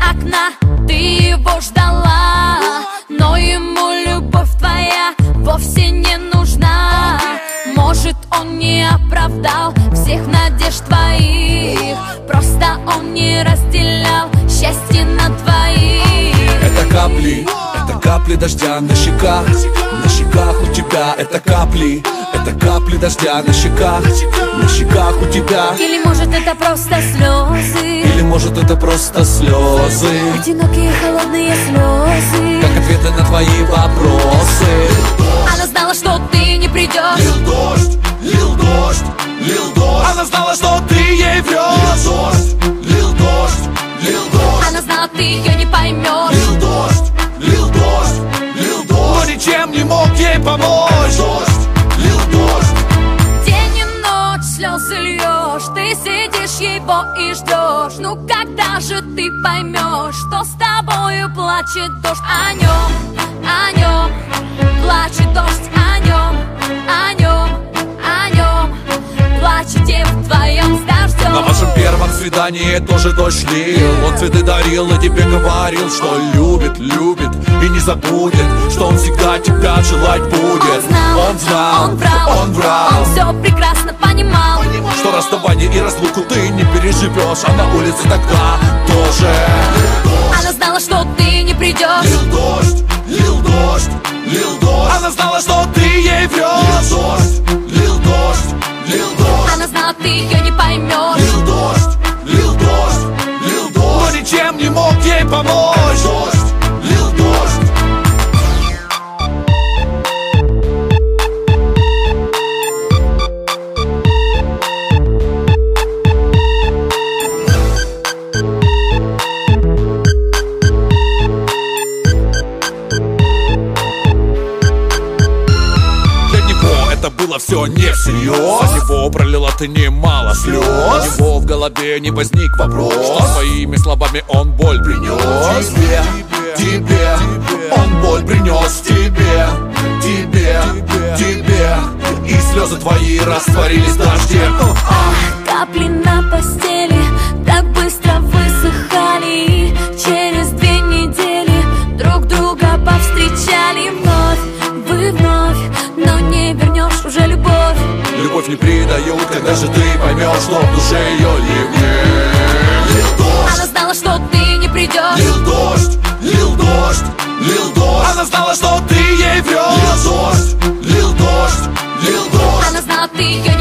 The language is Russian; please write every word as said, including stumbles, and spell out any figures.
окна, ты его ждала, но ему любовь твоя вовсе не нужна. Может, он не оправдал всех надежд твоих, просто он не разделял счастье на двоих. Это капли, это капли дождя на щеках, на щеках у тебя. Это капли, это капли дождя на щеках, на щеках у тебя. Или может это просто слезы, или может это просто слезы, одинокие холодные слезы, как ответы на твои вопросы. Она знала, что ты не придешь. Лил дождь, лил дождь, лил дождь. Она знала, что ты ей врешь. Лил дождь, лил дождь, лил дождь. Она знала, ты ее не поймешь. Лил дождь, лил дождь, лил дождь. Но ничем не мог ей помочь. Дождь, лил дождь. День и ночь слезы льешь, ты сидишь его и ждешь. Ну когда же ты поймешь, что с тобою плачет дождь? О нем, о нем плачет дождь, о нем, о нем, о нем плачете вдвоем с дождем. На вашем первом свидании тоже дождь лил. Он цветы дарил и тебе говорил, что любит, любит и не забудет, что он всегда тебя желать будет. Он знал, он, знал, он врал, он врал, он все прекрасно понимал, что расставание и разлуку ты не переживешь, а на улице тогда тоже. Она знала, что ты не придешь. Лил дождь, лил дождь, лил дождь. Она знала, что ты ей врешь. Лил дождь, лил дождь, лил дождь. Она знала, ты ее не поймешь. Лил дождь, лил дождь, лил дождь. Но ничем не мог ей помочь. Дождь, лил дождь. Было все не всерьез. За него пролила ты немало слез. У него в голове не возник вопрос, что своими словами он боль принес тебе, тебе. Он боль принес тебе, тебе, тебе. И слезы твои растворились в дожде. Капли на постели так быстро высыхали, и через две недели друг друга повстречали вновь. Вы вновь, но не вернешь уже любовь. Любовь не предают, когда же ты поймешь, что в душе ее ливней. Лил дождь. Она знала, что ты не придешь. Лил дождь, лил дождь, лил дождь. Она знала, что ты ей врешь. Лил дождь, лил дождь, лил дождь. Она знала, ты ее